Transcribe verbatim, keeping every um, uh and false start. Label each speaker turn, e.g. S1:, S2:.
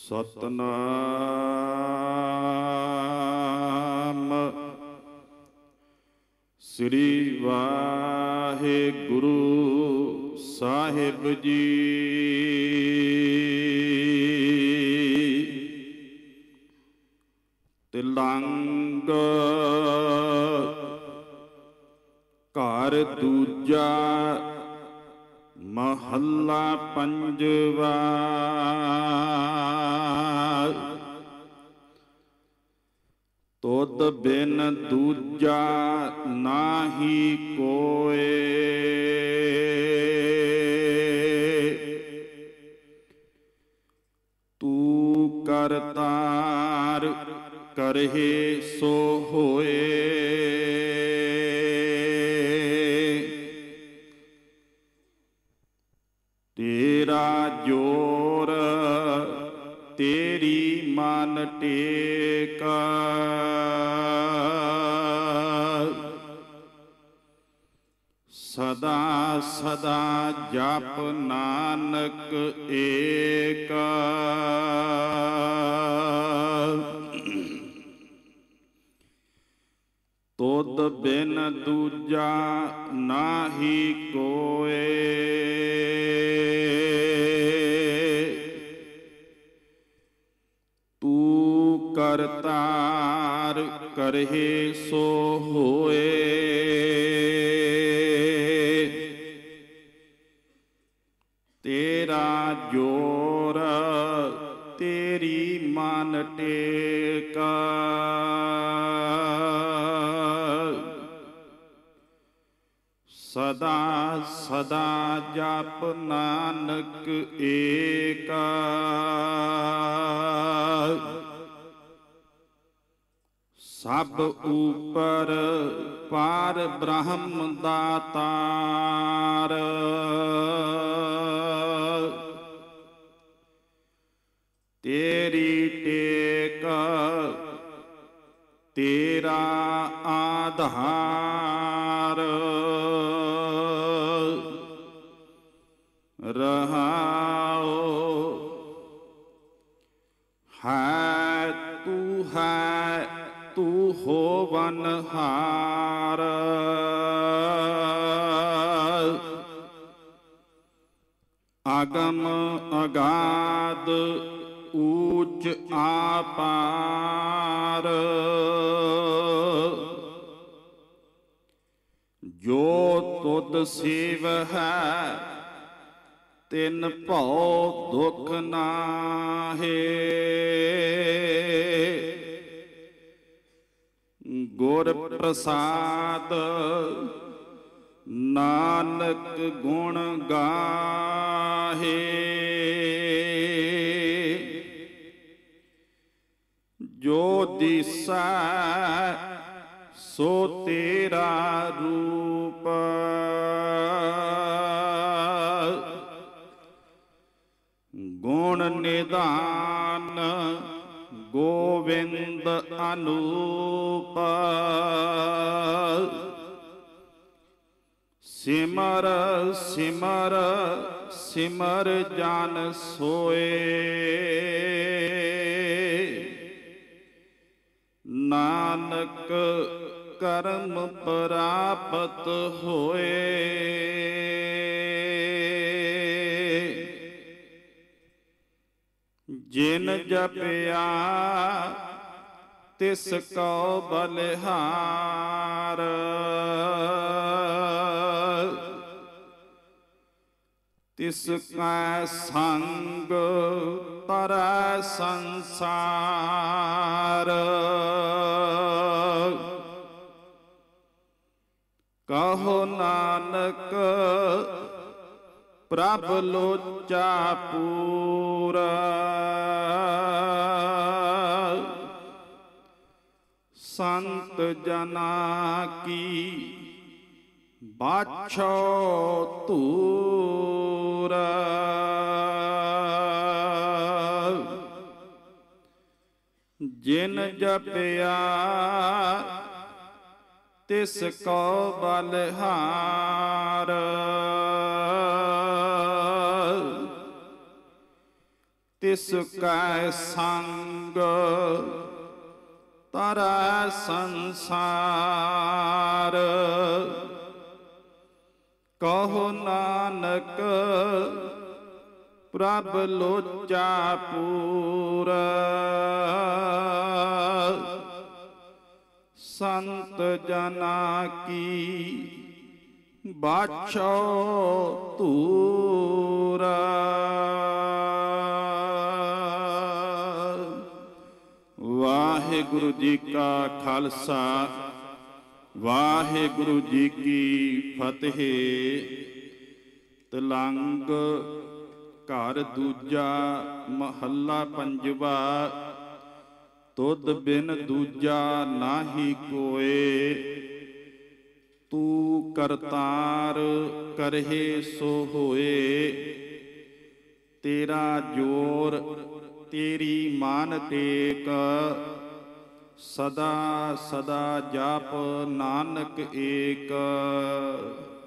S1: ਸਤਨਾਮ ਸ੍ਰੀ ਵਾਹਿਗੁਰੂ ਸਾਹਿਬ ਜੀ। ਤਿਲੰਗ ਘਰ ਦੂਜਾ ਮਹੱਲਾ ਪੰਜਵਾ। ਤੁਧ ਬਿਨ ਦੂਜਾ ਨਾਹੀ ਕੋਇ, ਤੂੰ ਕਰਤਾਰ ਕਰਹਿ ਸੋ ਹੋਏ। ਤੇਰਾ ਜੋਰ ਤੇਰੀ ਮਨ ਟੇਕ, ਸਦਾ ਸਦਾ ਜਪ ਨਾਨਕ ਏਕ। ਤੁਧ ਬਿਨ ਦੂਜਾ ਨਾਹੀ ਕੋਇ, ਤੂੰ ਕਰਤਾਰ ਕਰਹਿ ਸੋ ਹੋਏ। ਤੇਰਾ ਜੋਰ ਤੇਰੀ ਮਨ ਟੇਕ, ਸਦਾ ਸਦਾ ਜਪ ਨਾਨਕ ਏਕ। ਸਭ ਉਪਰ ਪਾਰ ਬ੍ਰਹਮ ਦਾਤਾਰ, ਤੇਰੀ ਟੇਕ ਤੇਰਾ ਆਧਾਰ। ਰਹਾਉ ਹੈ ਤੂੰ ਹੈ ਤੂੰ ਹੋਵਨਹਾਰ, ਅਗਮ ਅਗਾਧ ਊਚ ਆਪਾਰ। ਜੋ ਤੁਧ ਸੇਵ ਹੈ ਤਿਨ ਭਉ ਦੁਖ ਨਾਹੇ, ਗੁਰ ਪ੍ਰਸਾਦ ਨਾਨਕ ਗੁਣ ਗਾਹੇ। ਜੋ ਦਿਸੈ ਸੋ ਤੇਰਾ ਰੂਪ, ਗੁਣ ਨਿਧਾਨ ਗੋਵਿੰਦ ਅਨੂਪ। ਸਿਮਰ ਸਿਮਰ ਸਿਮਰ ਜਨ ਸੋਏ, ਨਾਨਕ ਕਰਮ ਪ੍ਰਾਪਤ ਹੋਏ। ਜਿਨ ਜਪਿਆ ਤਿਸ ਕਉ ਬਲਿਹਾਰ, ਤਿਸ ਕੈ ਸੰਗ ਤਰੈ ਸੰਸਾਰ। ਕਹੋ ਨਾਨਕ ਪ੍ਰਭ ਲੋਚਾ ਪੂਰਾ, ਸੰਤ ਜਨਾ ਕੀ ਬਾਛੋ ਧੂਰ। ਜਿਨ ਜਪਿਆ ਤਿਸ ਕੋ ਬਲਿਹਾਰ, ਤਿਸ ਕੈ ਸੰਗ ਤਰੈ ਸੰਸਾਰ। ਕਹੋ ਨਾਨਕ ਪ੍ਰਭ ਲੋਚਾ ਪੂਰ। ਸੰਤ ਜਨਾ ਕੀ ਬਾਛੋ ਧੂਰ। ਵਾਹਿਗੁਰੂ ਜੀ ਕਾ ਖਾਲਸਾ ਵਾਹਿਗੁਰੂ ਜੀ ਕੀ ਫਤਿਹ। ਤਲੰਗ ਘਰ ਦੂਜਾ ਮਹੱਲਾ ਪੰਜਵਾ। ਤੁਧ ਬਿਨ ਦੂਜਾ ਨਾਹੀ ਕੋਏ। ਤੂੰ ਕਰਤਾਰ ਕਰਹਿ ਸੋ ਹੋਏ। ਤੇਰਾ ਜੋਰ ਤੇਰੀ ਮਾਨ ਟੇਕ। ਸਦਾ ਸਦਾ ਜਪ ਨਾਨਕ ਏਕ।